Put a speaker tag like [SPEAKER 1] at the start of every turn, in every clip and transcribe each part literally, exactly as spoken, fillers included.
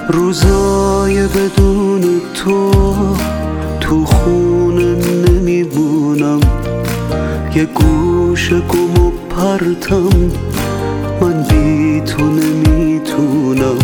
[SPEAKER 1] روزای بدون تو تو خونه نمیمونم، یه گوشه گم و پرتم، من بی تو نمیتونم.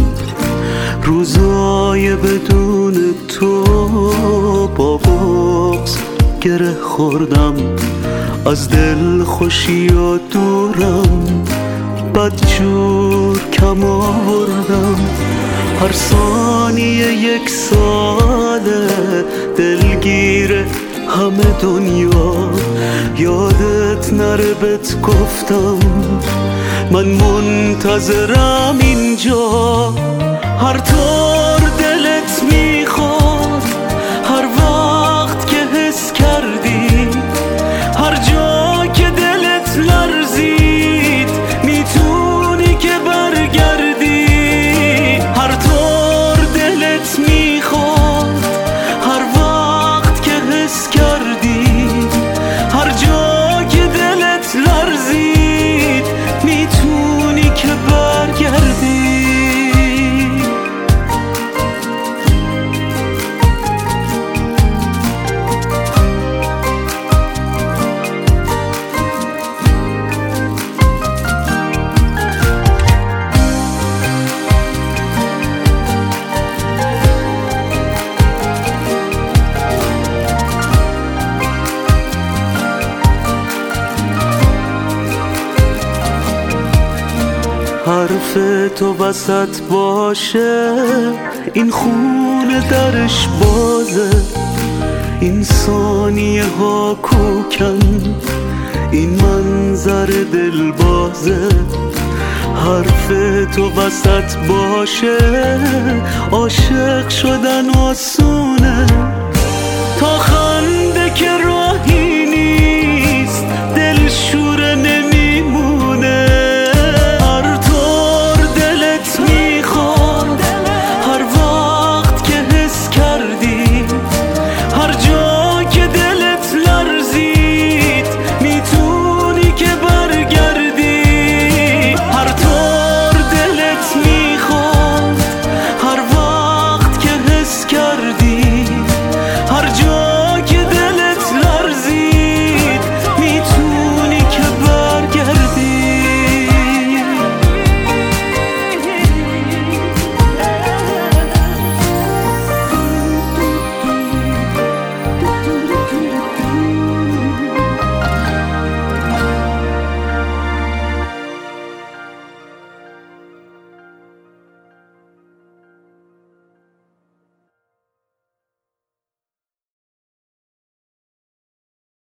[SPEAKER 1] روزای بدون تو با بغض گره خوردم، از دل خوشی و دورم بدجور کم آوردم. هر ثانیه یک ساله دلگیر همه دنیا، یادت نره بهت گفتم من منتظرم اینجا. هر طور دلت میخواد، هر وقت که حس کردی، هر جا که دلت لرزید میتونی که برگردی. هر طور دلت میخواد، هر وقت که حس کردی، هر جا که دلت لرزید میتونی که برگردی. حرف تو وسط باشه، این خونه درش بازه، این ثانیه ها کوکن، این منظر دل بازه. حرف تو وسط باشه، عاشق شدن آسونه، تا خنده که راهی